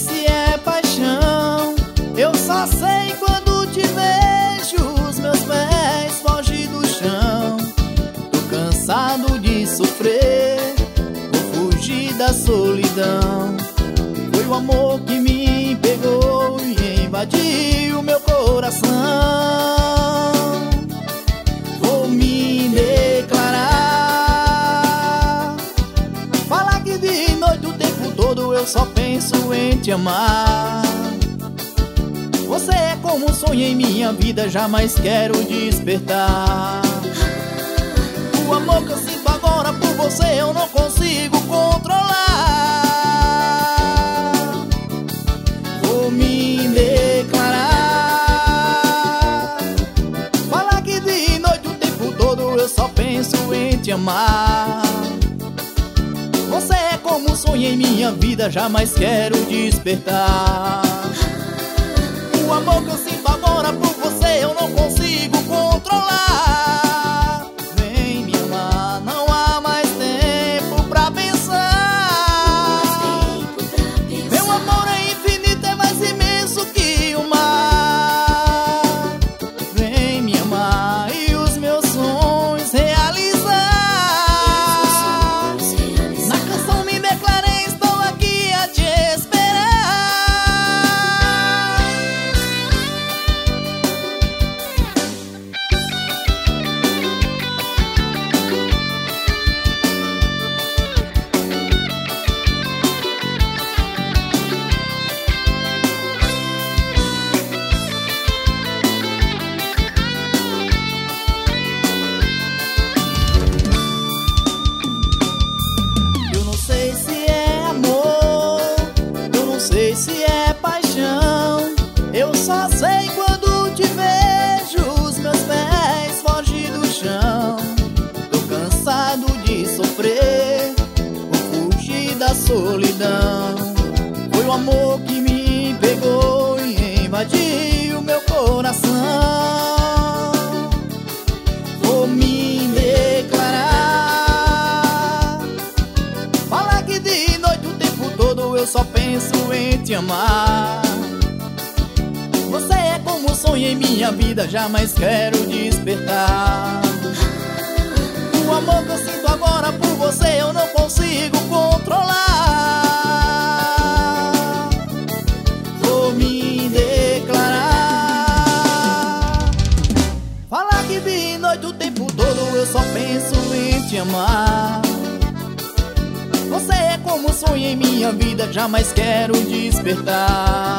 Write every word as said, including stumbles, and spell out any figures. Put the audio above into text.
se é paixão, eu só sei quando te vejo, os meus pés fogem do chão. Tô cansado de sofrer, vou fugir da solidão. Foi o amor que me pegou e invadiu meu coração. Vou me declarar, falar que de noite o tempo todo eu só penso em te amar. Você é como um sonho em minha vida, jamais quero despertar. O amor que eu sinto agora por você eu não consigo controlar. Vou me declarar, falar que de noite o tempo todo eu só penso em te amar. Você é como um sonho em minha vida, jamais quero despertar. O amor que eu sinto agora por você eu não consigo controlar. Vem me amar, não há mais tempo pra pensar. Meu amor é infinito, é mais imenso que o mar. Vem me amar e os meus sonhos realizar. Na canção me declarei, estou aqui a te esperar. Eu não sei se é amor, eu não sei se é paixão, eu só sei quando te vejo, os meus pés fogem do chão. Tô cansado de sofrer, vou fugir da solidão. Foi o amor que me pegou e invadiu meu coração. Vou me declarar, falar que de noite o tempo todo eu só penso em te amar. Você é como um sonho em minha vida, jamais quero despertar. O amor que eu sinto agora por você eu não consigo controlar. Vou me declarar, falar que de noite o tempo todo eu só penso em te amar. Você é como um sonho em minha vida, jamais quero despertar.